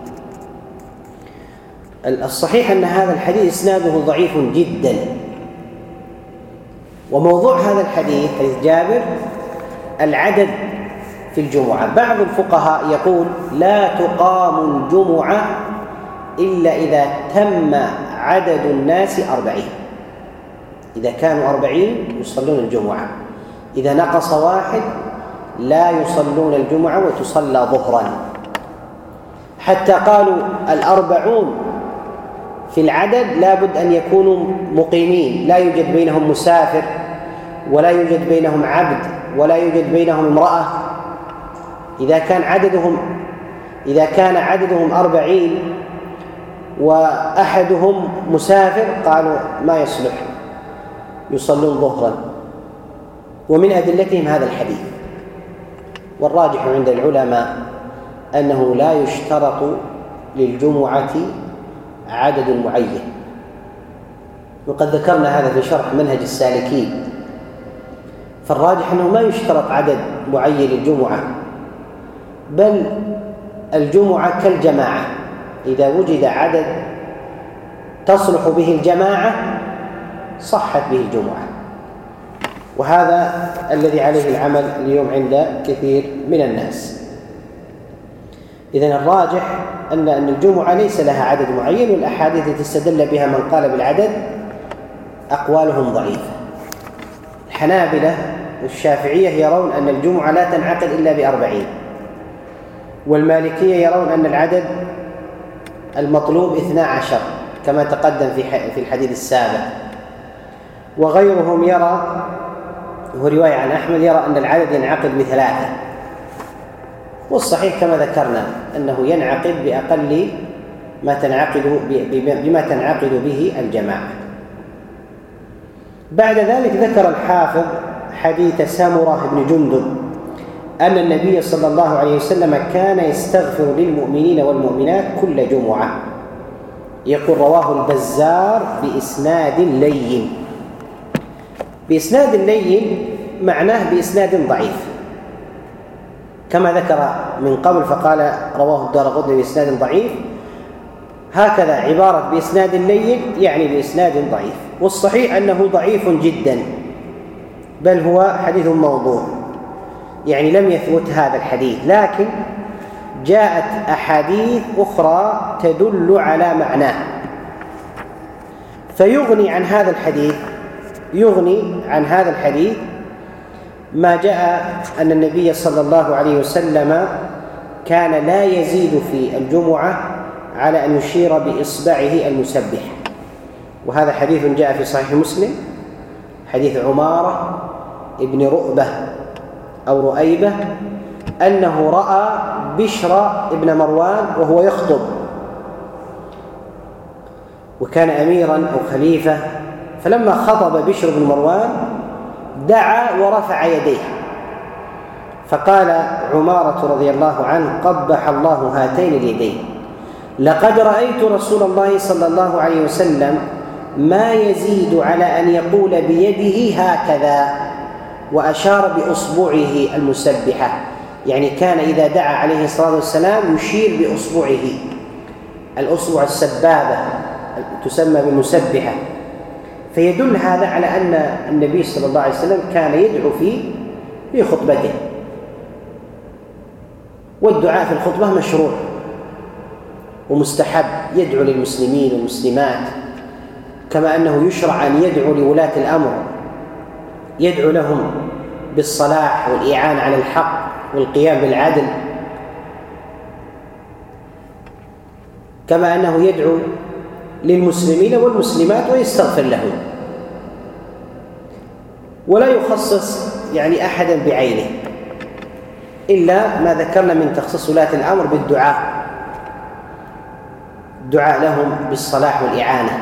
الصحيح أن هذا الحديث إسناده ضعيف جدا، وموضوع هذا الحديث حديث جابر العدد في الجمعة. بعض الفقهاء يقول: لا تقام الجمعة إلا إذا تم عدد الناس 40. إذا كانوا 40 يصلون الجمعة، إذا نقص واحد لا يصلون الجمعة وتصلى ظهرا. حتى قالوا 40 في العدد لا بد أن يكونوا مقيمين، لا يوجد بينهم مسافر، ولا يوجد بينهم عبد، ولا يوجد بينهم امرأة. إذا كان عددهم 40 وأحدهم مسافر قالوا ما يصلح، يصلون ظهرا. ومن أدلتهم هذا الحديث. والراجح عند العلماء أنه لا يشترط للجمعة عدد معين، وقد ذكرنا هذا في شرح منهج السالكين. فالراجح أنه ما يشترط عدد معين للجمعة، بل الجمعة كالجماعة، إذا وجد عدد تصلح به الجماعة صحت به الجمعة. وهذا الذي عليه العمل اليوم عند كثير من الناس. إذن الراجح أن الجمعة ليس لها عدد معين، والأحاديث التي استدل بها من قال بالعدد أقوالهم ضعيفة. الحنابلة والشافعية يرون أن الجمعة لا تنعقد إلا ب40، والمالكية يرون أن العدد المطلوب 12 كما تقدم في الحديث السابق. وغيرهم يرى، وهو رواية عن أحمد، يرى أن العدد ينعقد ب3. والصحيح كما ذكرنا أنه ينعقد بأقل بما تنعقد به الجماعة. بعد ذلك ذكر الحافظ حديث سمرة بن جندب أن النبي صلى الله عليه وسلم كان يستغفر للمؤمنين والمؤمنات كل جمعة. يقول: رواه البزار بإسناد لين. بإسناد لين معناه بإسناد ضعيف كما ذكر من قبل، فقال رواه الدارقطني بإسناد ضعيف. هكذا عبارة بإسناد لين يعني بإسناد ضعيف. والصحيح أنه ضعيف جدا، بل هو حديث موضوع، يعني لم يثبت هذا الحديث. لكن جاءت أحاديث أخرى تدل على معناه، فيغني عن هذا الحديث ما جاء أن النبي صلى الله عليه وسلم كان لا يزيد في الجمعة على أن يشير بإصبعه المسبح. وهذا حديث جاء في صحيح مسلم، حديث عمارة ابن رؤبة أو رؤيبة أنه رأى بشر ابن مروان وهو يخطب، وكان أميرا أو خليفة. فلما خطب بشر بن مروان دعا ورفع يديه، فقال عمارة رضي الله عنه: قبح الله هاتين اليدين، لقد رأيت رسول الله صلى الله عليه وسلم ما يزيد على أن يقول بيده هكذا، وأشار بأصبعه المسبحة، يعني كان إذا دعا عليه الصلاة والسلام يشير بأصبعه، الأصبع السبابة تسمى بالمسبحة. فيدل هذا على أن النبي صلى الله عليه وسلم كان يدعو في خطبته، والدعاء في الخطبة مشروع ومستحب، يدعو للمسلمين والمسلمات كما أنه يشرع أن يدعو لولاة الأمر، يدعو لهم بالصلاح والإعانة على الحق والقيام بالعدل، كما أنه يدعو للمسلمين والمسلمات ويستغفر لهم، ولا يخصص أحدا بعينه إلا ما ذكرنا من تخصيص ولاة الأمر بالدعاء، الدعاء لهم بالصلاح والإعانة.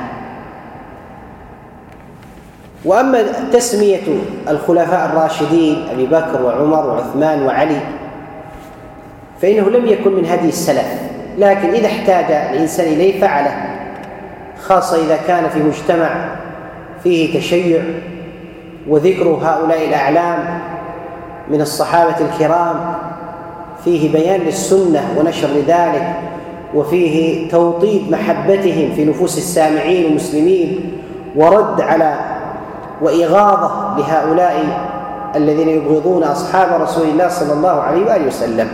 وأما تسمية الخلفاء الراشدين أبي بكر وعمر وعثمان وعلي فإنه لم يكن من هدي السلف، لكن إذا احتاج الإنسان إليه فعله، خاصة إذا كان في مجتمع فيه تشيع وذكر هؤلاء الأعلام من الصحابة الكرام، فيه بيان للسنة ونشر لذلك، وفيه توطيد محبتهم في نفوس السامعين والمسلمين، ورد على وإغاظة لهؤلاء الذين يبغضون أصحاب رسول الله صلى الله عليه وآله وسلم.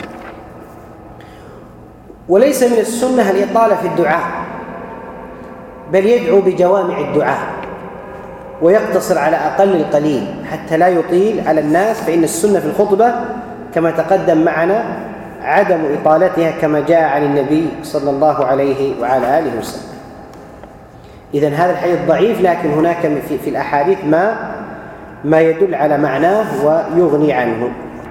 وليس من السنة الإطالة في الدعاء، بل يدعو بجوامع الدعاء ويقتصر على أقل القليل حتى لا يطيل على الناس، فإن السنة في الخطبة كما تقدم معنا عدم إطالتها كما جاء عن النبي صلى الله عليه وعلى آله وسلم. إذن هذا الحديث ضعيف، لكن هناك في الأحاديث ما يدل على معناه ويغني عنه.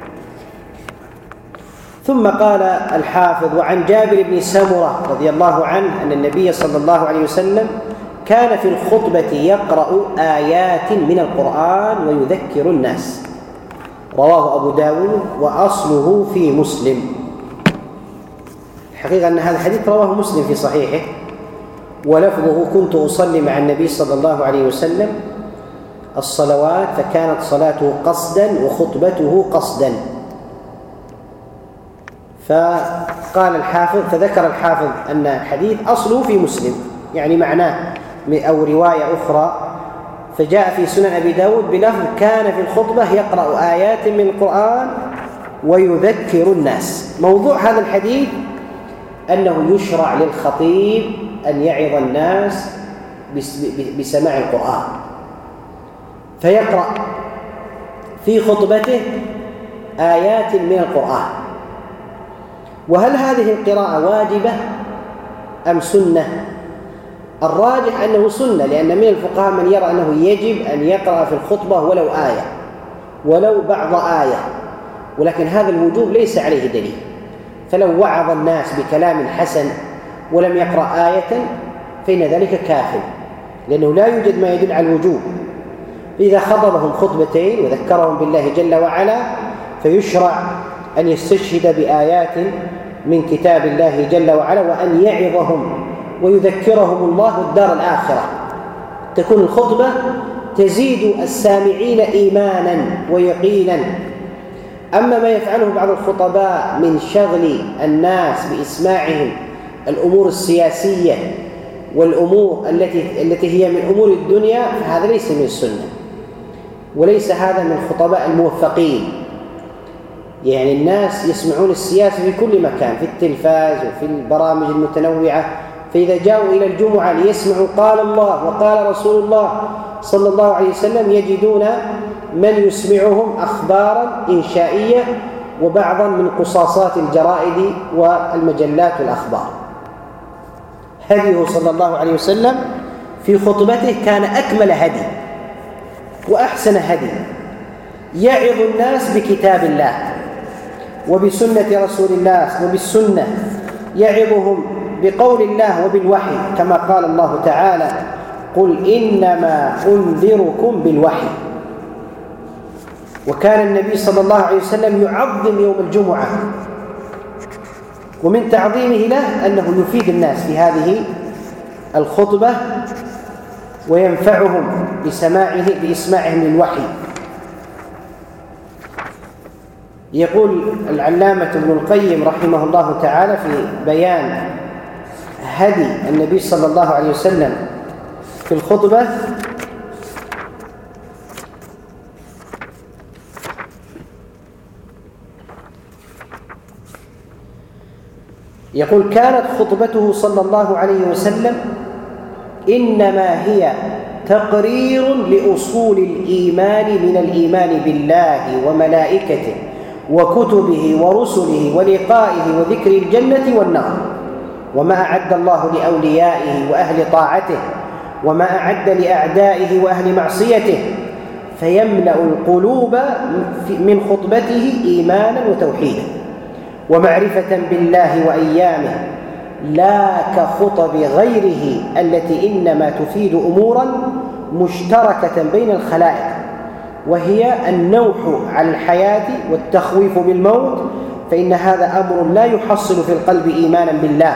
ثم قال الحافظ: وعن جابر بن سمرة رضي الله عنه أن النبي صلى الله عليه وسلم كان في الخطبة يقرأ آيات من القرآن ويذكر الناس، رواه أبو داود وأصله في مسلم. الحقيقة أن هذا الحديث رواه مسلم في صحيحه، ولفظه: كنت أصلي مع النبي صلى الله عليه وسلم الصلوات فكانت صلاته قصدا وخطبته قصدا. فذكر الحافظ أن الحديث أصله في مسلم، معناه أو رواية أخرى، فجاء في سنن أبي داود بلفظ: كان في الخطبة يقرأ آيات من القرآن ويذكر الناس. موضوع هذا الحديث أنه يشرع للخطيب أن يعظ الناس بسماع القرآن، فيقرأ في خطبته آيات من القرآن. وهل هذه القراءة واجبة أم سنة؟ الراجح أنه سنة، لأن من الفقهاء من يرى أنه يجب أن يقرأ في الخطبة ولو آية، ولو بعض آية، ولكن هذا الوجوب ليس عليه دليل. فلو وعظ الناس بكلام حسن ولم يقرأ آية فإن ذلك كاف، لأنه لا يوجد ما يدل على الوجوب. إذا خطبهم خطبتين وذكرهم بالله جل وعلا فيشرع أن يستشهد بآيات من كتاب الله جل وعلا، وأن يعظهم ويذكرهم الله الدار الآخرة. تكون الخطبة تزيد السامعين إيمانا ويقينا. أما ما يفعله بعض الخطباء من شغل الناس بإسماعهم الأمور السياسية والأمور التي هي من أمور الدنيا، فهذا ليس من السنة، وليس هذا من الخطباء الموفقين. الناس يسمعون السياسة في كل مكان، في التلفاز وفي البرامج المتنوعة، فإذا جاءوا إلى الجمعة ليسمعوا قال الله وقال رسول الله صلى الله عليه وسلم يجدون من يسمعهم أخبارا إنشائية وبعضا من قصاصات الجرائد والمجلات والأخبار. هديه صلى الله عليه وسلم في خطبته كان أكمل هدي وأحسن هدي، يعظ الناس بكتاب الله وبسنة رسول الله وبالسنة، يعظهم بقول الله وبالوحي، كما قال الله تعالى: قل إنما أنذركم بالوحي. وكان النبي صلى الله عليه وسلم يعظم يوم الجمعة، ومن تعظيمه له أنه يفيد الناس في هذه الخطبة وينفعهم بإسماعهم للوحي. يقول العلامة ابن القيم رحمه الله تعالى في بيان هدي النبي صلى الله عليه وسلم في الخطبة: يقول: كانت خطبته صلى الله عليه وسلم إنما هي تقرير لأصول الإيمان من الإيمان بالله وملائكته وكتبه ورسله ولقائه وذكر الجنة والنار، وما أعد الله لأوليائه وأهل طاعته، وما أعد لأعدائه وأهل معصيته، فيملأ القلوب من خطبته إيمانا وتوحيدا ومعرفة بالله وأيامه، لا كخطب غيره التي إنما تفيد أمورا مشتركة بين الخلائق، وهي النوح على الحياة والتخويف بالموت، فإن هذا أمر لا يحصل في القلب إيمانا بالله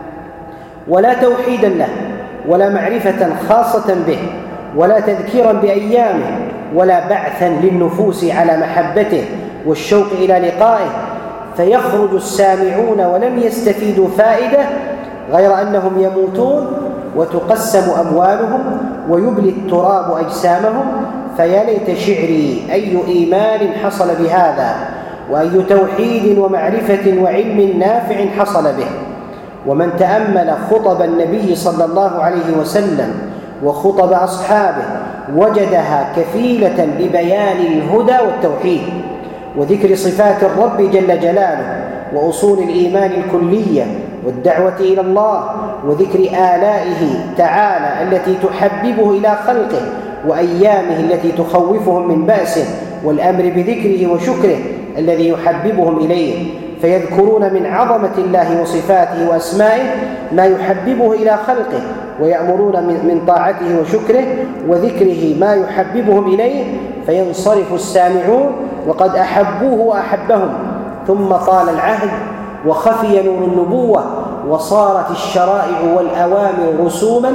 ولا توحيدا له ولا معرفة خاصة به ولا تذكيرا بأيامه ولا بعثا للنفوس على محبته والشوق إلى لقائه، فيخرج السامعون ولم يستفيدوا فائدة غير أنهم يموتون وتقسم أموالهم ويبلي التراب أجسامهم، فيا ليت شعري أي إيمان حصل بهذا، وأي توحيد ومعرفة وعلم نافع حصل به. ومن تأمل خطب النبي صلى الله عليه وسلم وخطب أصحابه وجدها كفيلة ببيان الهدى والتوحيد وذكر صفات الرب جل جلاله وأصول الإيمان الكلية والدعوة إلى الله وذكر آلائه تعالى التي تحببه إلى خلقه وأيامه التي تخوفهم من بأسه والأمر بذكره وشكره الذي يحببهم إليه، فيذكرون من عظمة الله وصفاته وأسمائه ما يحببه إلى خلقه ويأمرون من طاعته وشكره وذكره ما يحببهم إليه، فينصرف السامعون وقد أحبوه وأحبهم، ثم طال العهد وخفي نور النبوة وصارت الشرائع والأوامر رسوما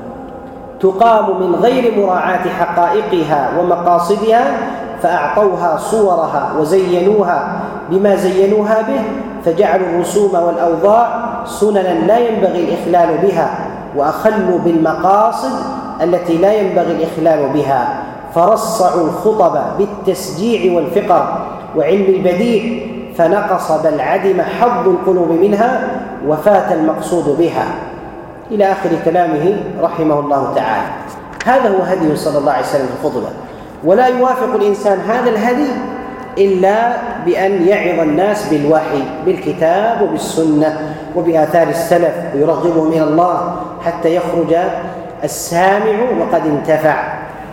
تقام من غير مراعاة حقائقها ومقاصدها، فأعطوها صورها وزينوها بما زينوها به، فجعلوا الرسوم والأوضاع سننا لا ينبغي الإخلال بها، وأخلوا بالمقاصد التي لا ينبغي الإخلال بها، فرصعوا الخطب بالتسجيع والفقر وعلم البديع، فنقص بل عدم حظ القلوب منها وفات المقصود بها، إلى آخر كلامه رحمه الله تعالى. هذا هو هدي صلى الله عليه وسلم في الخطبة، ولا يوافق الإنسان هذا الهدي إلا بأن يعظ الناس بالوحي بالكتاب وبالسنة وبآثار السلف ويرغبهم إلى الله حتى يخرج السامع وقد انتفع.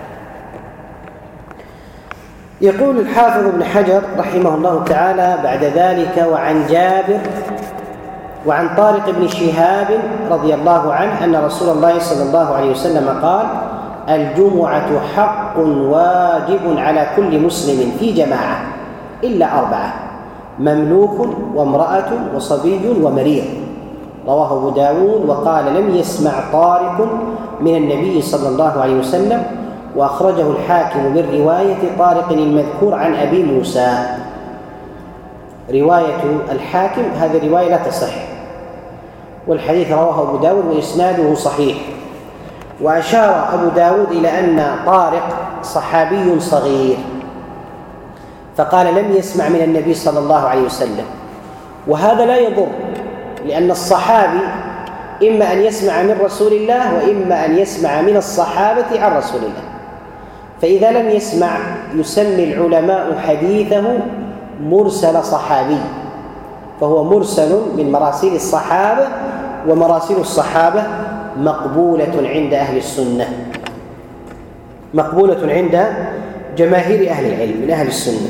يقول الحافظ ابن حجر رحمه الله تعالى بعد ذلك: وعن جابر وعن طارق بن شهاب رضي الله عنه أن رسول الله صلى الله عليه وسلم قال: الجمعة حق واجب على كل مسلم في جماعة إلا 4: مملوك وامرأة وصبي ومريض. رواه أبو داود وقال: لم يسمع طارق من النبي صلى الله عليه وسلم، وأخرجه الحاكم من رواية طارق المذكور عن أبي موسى. رواية الحاكم هذه رواية لا تصح، والحديث رواه أبو داود وإسناده صحيح. وأشار أبو داود إلى أن طارق صحابي صغير، فقال لم يسمع من النبي صلى الله عليه وسلم، وهذا لا يضر، لأن الصحابي إما أن يسمع من رسول الله وإما أن يسمع من الصحابة عن رسول الله، فإذا لم يسمع يسمي العلماء حديثه مرسل صحابي، فهو مرسل من مراسيل الصحابة، ومراسيل الصحابة مقبولة عند أهل السنة، مقبولة عند جماهير أهل العلم من أهل السنة.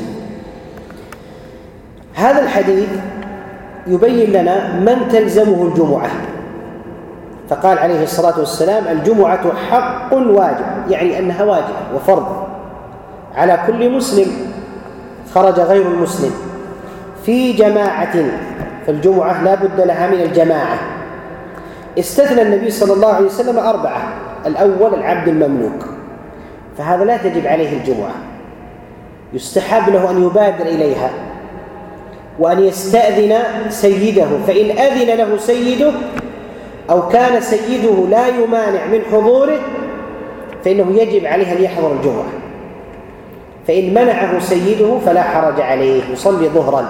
هذا الحديث يبين لنا من تلزمه الجمعة، فقال عليه الصلاة والسلام: الجمعة حق واجب، يعني أنها واجب وفرض على كل مسلم خرج غير المسلم في جماعة، فالجمعة لا بد لها من الجماعة. استثنى النبي صلى الله عليه وسلم 4: الأول العبد المملوك، فهذا لا تجب عليه الجمعة، يستحب له أن يبادر إليها وأن يستأذن سيده، فإن أذن له سيده أو كان سيده لا يمانع من حضوره فإنه يجب عليه أن يحضر الجمعة، فإن منعه سيده فلا حرج عليه، يصلي ظهرا.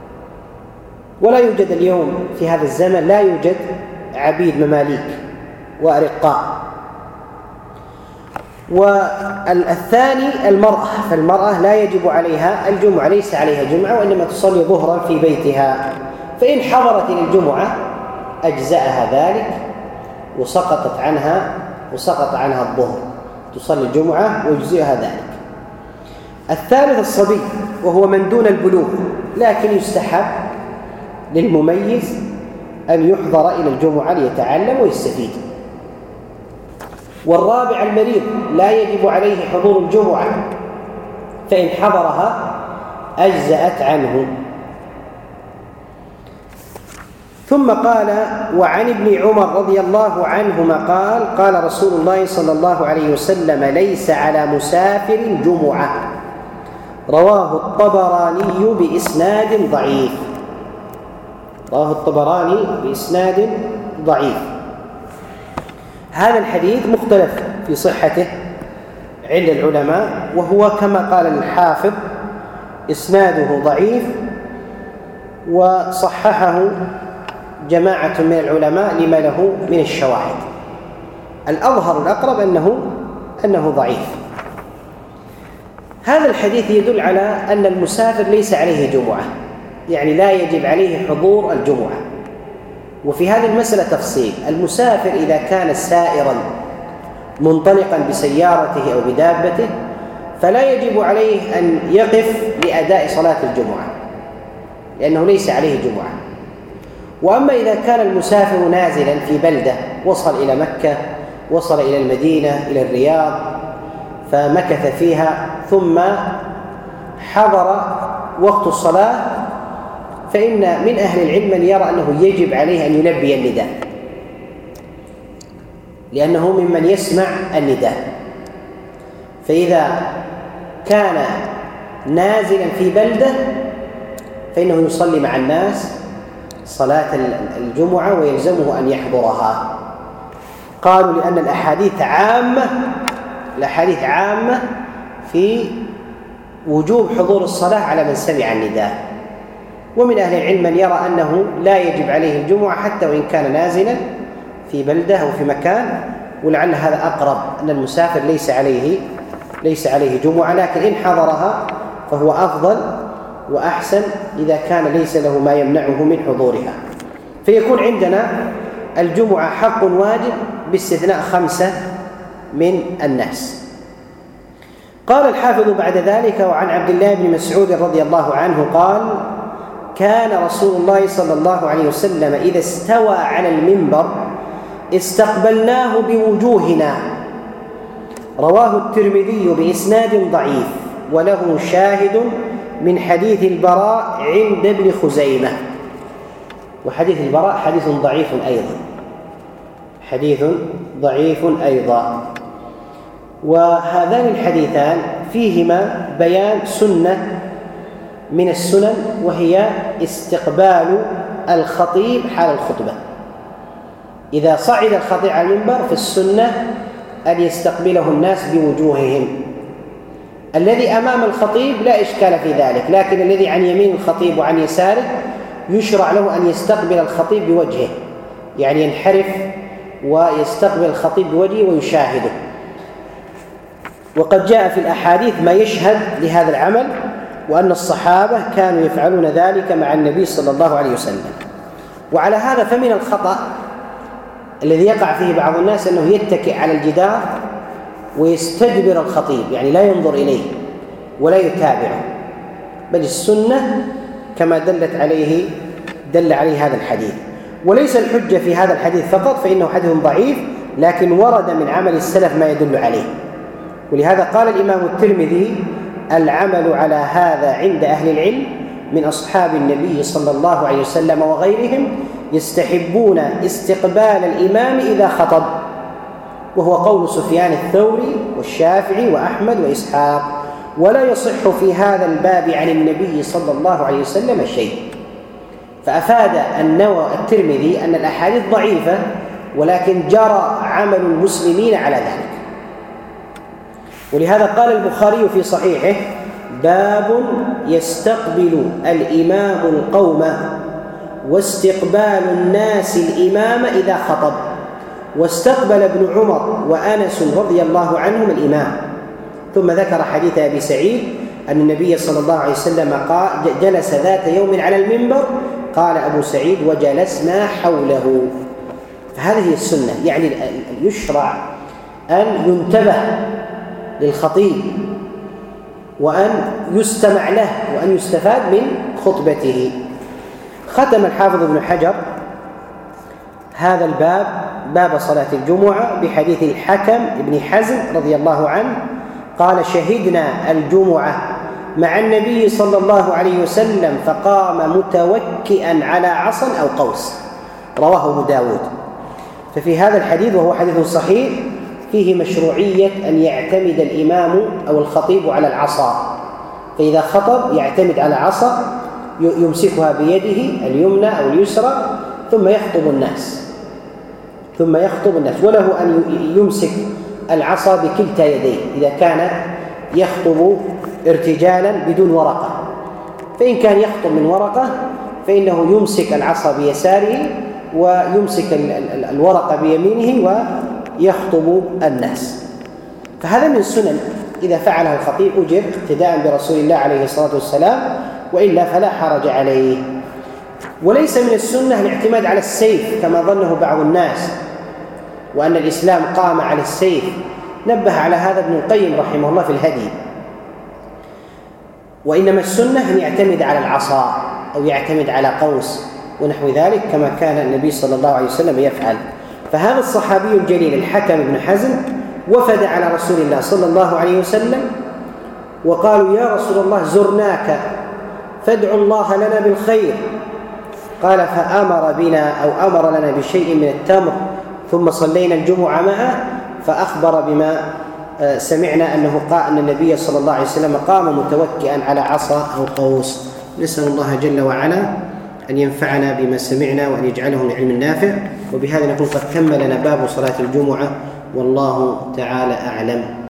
ولا يوجد اليوم في هذا الزمن لا يوجد عبيد مماليك، وأرقاء. والثاني المرأة، فالمرأة لا يجب عليها الجمعة، ليس عليها جمعة، وإنما تصلي ظهرا في بيتها، فإن حضرت إلى الجمعة أجزأها ذلك وسقط عنها الظهر، تصلي الجمعة ويجزئها ذلك. الثالث الصبي، وهو من دون البلوغ، لكن يستحب للمميز أن يحضر إلى الجمعة ليتعلم ويستفيد. والرابع المريض، لا يجب عليه حضور الجمعة، فإن حضرها أجزأت عنه. ثم قال: وعن ابن عمر رضي الله عنهما قال: قال رسول الله صلى الله عليه وسلم: ليس على مسافر جمعة. رواه الطبراني بإسناد ضعيف. هذا الحديث مختلف في صحته عند العلماء، وهو كما قال الحافظ إسناده ضعيف، وصححه جماعة من العلماء لما له من الشواهد. الأظهر الأقرب أنه ضعيف. هذا الحديث يدل على أن المسافر ليس عليه جمعة، يعني لا يجب عليه حضور الجمعة. وفي هذه المسألة تفصيل: المسافر إذا كان سائرا منطلقا بسيارته أو بدابته فلا يجب عليه أن يقف لأداء صلاة الجمعة، لأنه ليس عليه جمعة. وأما إذا كان المسافر نازلا في بلدة، وصل إلى مكة، وصل إلى المدينة، إلى الرياض، فمكث فيها ثم حضر وقت الصلاة، فإن من أهل العلم من يرى أنه يجب عليه أن يلبي النداء، لأنه ممن يسمع النداء. فإذا كان نازلا في بلدة فإنه يصلي مع الناس صلاة الجمعة ويلزمه أن يحضرها. قالوا لأن الأحاديث عامة في وجوب حضور الصلاة على من سمع النداء. ومن أهل العلم من يرى أنه لا يجب عليه الجمعة حتى وإن كان نازلا في بلدة أو في مكان، ولعل هذا أقرب، أن المسافر ليس عليه جمعة، لكن إن حضرها فهو أفضل وأحسن إذا كان ليس له ما يمنعه من حضورها. فيكون عندنا الجمعة حق واجب باستثناء 5 من الناس. قال الحافظ بعد ذلك: وعن عبد الله بن مسعود رضي الله عنه قال: كان رسول الله صلى الله عليه وسلم إذا استوى على المنبر استقبلناه بوجوهنا. رواه الترمذي بإسناد ضعيف، وله شاهد من حديث البراء عند ابن خزيمة. وحديث البراء حديث ضعيف أيضا. وهذان الحديثان فيهما بيان سنة من السنن، وهي استقبال الخطيب حال الخطبة. إذا صعد الخطيب على المنبر فالسنة أن يستقبله الناس بوجوههم. الذي أمام الخطيب لا إشكال في ذلك، لكن الذي عن يمين الخطيب وعن يساره يشرع له أن يستقبل الخطيب بوجهه، يعني ينحرف ويستقبل الخطيب بوجهه ويشاهده. وقد جاء في الأحاديث ما يشهد لهذا العمل، وأن الصحابة كانوا يفعلون ذلك مع النبي صلى الله عليه وسلم. وعلى هذا فمن الخطأ الذي يقع فيه بعض الناس أنه يتكئ على الجدار ويستدبر الخطيب، يعني لا ينظر إليه ولا يتابعه، بل السنة كما دل عليه هذا الحديث. وليس الحجة في هذا الحديث فقط، فإنه حديث ضعيف، لكن ورد من عمل السلف ما يدل عليه. ولهذا قال الإمام الترمذي: العمل على هذا عند أهل العلم من أصحاب النبي صلى الله عليه وسلم وغيرهم يستحبون استقبال الإمام إذا خطب، وهو قول سفيان الثوري والشافعي وأحمد وإسحاق، ولا يصح في هذا الباب عن النبي صلى الله عليه وسلم شيء. فأفاد الترمذي أن الأحاديث ضعيفة، ولكن جرى عمل المسلمين على ذلك. ولهذا قال البخاري في صحيحه: باب يستقبل الإمام القوم واستقبال الناس الإمام إذا خطب. واستقبل ابن عمر وأنس رضي الله عنهم الإمام. ثم ذكر حديث أبي سعيد أن النبي صلى الله عليه وسلم قال جلس ذات يوم على المنبر، قال أبو سعيد وجلسنا حوله. فهذه هي السنة، يعني يشرع أن ينتبه للخطيب وأن يستمع له وأن يستفاد من خطبته. ختم الحافظ ابن حجر هذا الباب، باب صلاة الجمعة، بحديث الحكم بن حزم رضي الله عنه قال شهدنا الجمعة مع النبي صلى الله عليه وسلم فقام متوكئا على عصا أو قوس، رواه أبو داود. ففي هذا الحديث، وهو حديث صحيح، فيه مشروعية أن يعتمد الإمام أو الخطيب على العصا، فإذا خطب يعتمد على عصا يمسكها بيده اليمنى أو اليسرى ثم يخطب الناس، وله أن يمسك العصا بكلتا يديه إذا كان يخطب ارتجالا بدون ورقة. فإن كان يخطب من ورقة فإنه يمسك العصا بيساره ويمسك الورقة بيمينه ويخطب الناس. فهذا من السنن إذا فعلها الخطيب أجر اقتداء برسول الله عليه الصلاة والسلام، وإلا فلا حرج عليه. وليس من السنة الاعتماد على السيف كما ظنه بعض الناس، وأن الإسلام قام على السيف. نبه على هذا ابن القيم رحمه الله في الهدي. وإنما السنة أن يعتمد على العصا أو يعتمد على قوس ونحو ذلك كما كان النبي صلى الله عليه وسلم يفعل. فهذا الصحابي الجليل الحكم بن حزم وفد على رسول الله صلى الله عليه وسلم وقالوا يا رسول الله زرناك فادعوا الله لنا بالخير. قال فأمر بنا أو أمر لنا بشيء من التمر ثم صلينا الجمعة معه، فأخبر بما سمعنا أن النبي صلى الله عليه وسلم قام متوكئا على عصا أو قوس. نسأل الله جل وعلا أن ينفعنا بما سمعنا وأن يجعله من علم نافع. وبهذا نكون قد كملنا باب صلاة الجمعة، والله تعالى أعلم.